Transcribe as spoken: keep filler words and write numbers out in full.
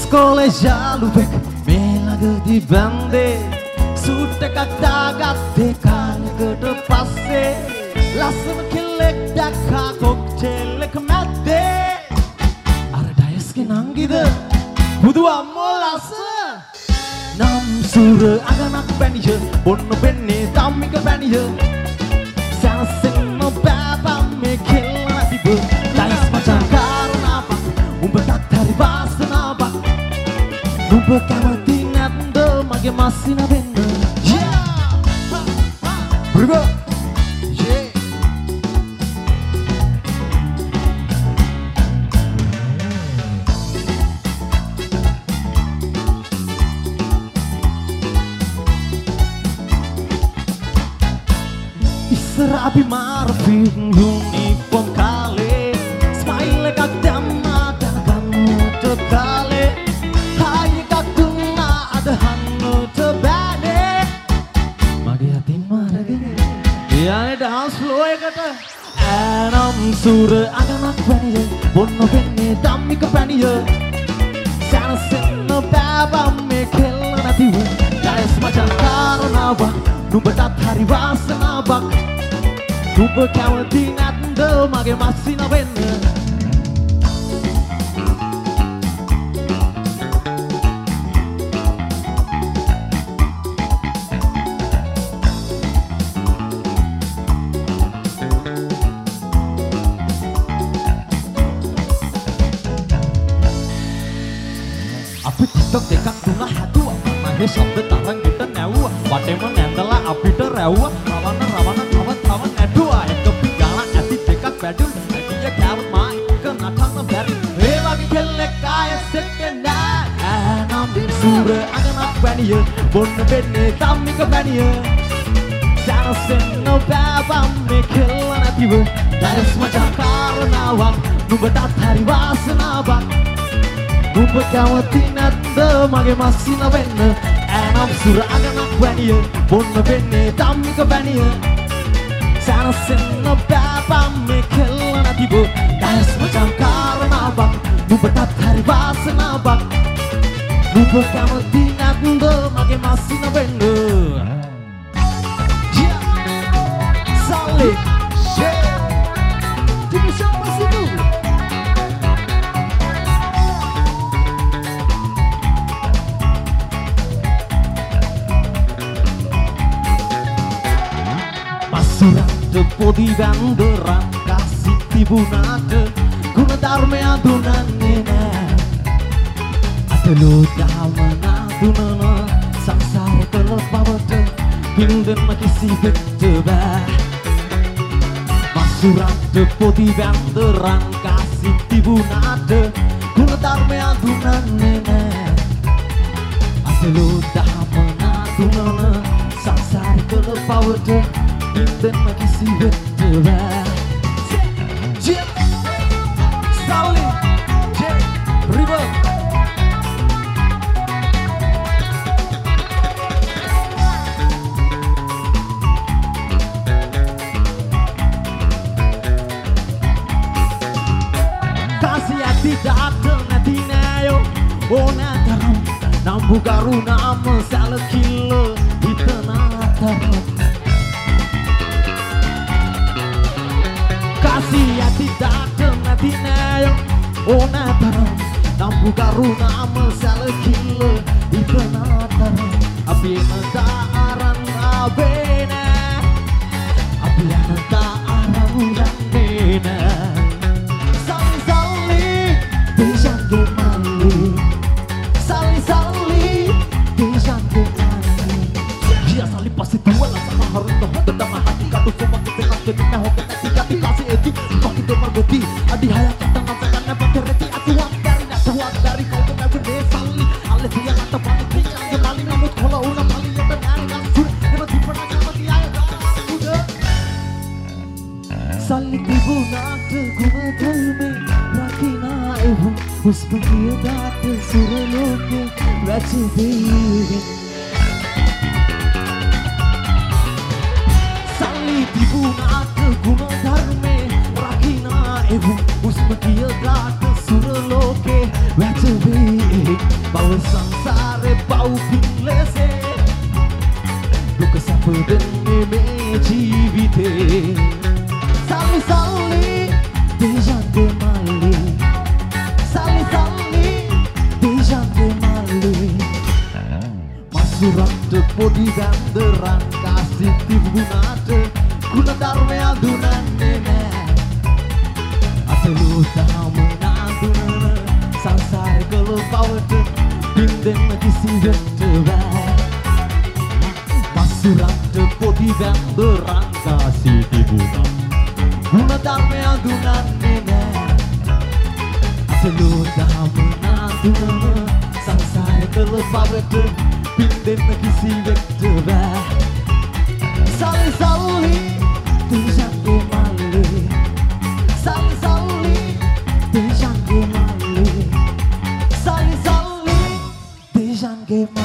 ඉස්කෝලේ යාළුවෙක් මේ ළඟදී බැන්දේ සූට් එකක් දාගත්තේ කාලෙකට පස්සේ ලස්සන කෙල්ලෙක් දැක්කා කොක්ටේල් එක මැද්දේ අර ඩයස්ගේ නංගිද බුදු අම්මෝ ලස්ස නම් සූර අගනක් බැනිය බොන්න වෙන්නේ ධම්මික බැනිය සැනසෙන්න බෑබම් මේ කෙල්ල නැතිව ඩයස් මචං කාරණාවක් උඹටත් හරි වාසනාවක් නුඹ කැමති නැද්ද මගේ මස්සින වෙන්න River yeah ඉස්සර අපි මාර්ෆින් යුනිෆෝම් කාලේ ස්මයිල් එකක් දැම්මා දැනගන්නට කාලේ හායි එකක් දුන්නා අදහන්නට බෑනේ මගේ අතින් මාරගෙන යන්නේ ඩාන්ස් ෆ්ලෝ එකට ආනම් සූර අගනක් වැනිය බොන්න වෙන්නේ ධම්මික පැනිය සැනසෙන්න බෑබම් මේ කෙල්ල නැතිව ඩයස් මචං කාරණාවක් නුඹටත් හරි වාසනාවක් නුඹ කැමති නැද්ද මගේ මස්සින වෙන්න අපි ටිකටොක් දෙකක් තුන හැදුවා මගේ ශබ්ද තරංගෙට නැවුවා වටේම නැඳලා අපිට රැව්වා රවන්න රවන්න තව තව නැටුවා එක පිගාන ඇති දෙකක් වැඩුල් ඇටිය කෑවත් මා එක නටන්න බැරි ඒ වගේ කෙල්ලෙක් ආයෙ සෙට් නෑ ආනම් සූර අගනක් වැනිය බොන්න වෙන්නේ ධම්මික වැනිය සැනසෙන්න බෑබම් මේ කෙල්ල නැතිව ඩයස් මචං කාරණාවක් නුඹටත් හරි වාසනාවක් නුඹ කැමති නැද්ද මගේ මස්සින වෙන්න ඇනම් සුර අගනක් වැනිය බොන්න වෙන්නේ ධම්මික වැනිය සැනසෙන්න බෑබම් මේ කෙල්ල නැතිව ඩයස් මචං කාරණාවක් නුඹටත් හරි වාසනාවක් නුඹ කැමති නැද්ද මගේ මස්සින වෙන්න Solid yeah Give me some masidu Masurat podi වැන්ද රංගසි තිබුණාට ගුණ ධර්මය දුනන්නේ නෑ අතලෝ දහමන දුනන සංසාර කළ බවට හින්දම කිසිවෙක්ට බෑ Masurat podi වැන්ද රංගසි තිබුණාට ගුණ ධර්මය දුනන්නේ නෑ අතලෝ දහමන දුනන සංසාර කළ බවට හින්දම කිසිවෙක්ට බෑ Solid yeah River Kasih hati datang nanti nayo Ona taram Nambu karunam salakilla Itana taram Kasih hati datang nanti nayo Ona taram Nambu karunam salakilla Itana taram Api nata aran abena Api nata aran urandena Adi hayat kita ngapain apa terjadi aku dari nasi dari kau tuh never deh sali ale dia kata panik dia kembali namun kalau udah kali ya benar kan sudah hebat di pernah sama dia udah sali tibu nak guna terme rakina ibu uspengiya dat suraloke rachide sali tibu nak guna terme rakina ibu uspengiya dat සුරලෝකේ වැටවේ බව සංසාරේ පව්පින් ලෙසේ දුක සැප දෙන්නේ මේ ජීවිතේ සල්ලි සල්ලි දේශන්ගේ මල්ලි සල්ලි සල්ලි දේශන්ගේ මල්ලි මසුරන්ට පොඩි වැන්ද රංකාසි තිබුණාට ගුණ ධර්මය අඳුනන්නේ නෑ අතලෝ තාම නාඳුනන සංසාර කළ පවට බින්දෙන්න කිසිවෙක්ට බෑ මසුරන්ට පොඩි වැන්ද රංකාසි තිබුණා ගුණ ධර්මය අඳුනන්නේ නෑ අතලෝ තාම නාඳුනන සංසාර කළ පවට බින්දෙන්න කිසිවෙක්ට බෑ සල්ලි සල්ලි දේශන්ගේ මල්ලි සල්ලි සල්ලි දේශන්ගේ මල්ලි සල්ලි සල්ලි දේශන්ගේ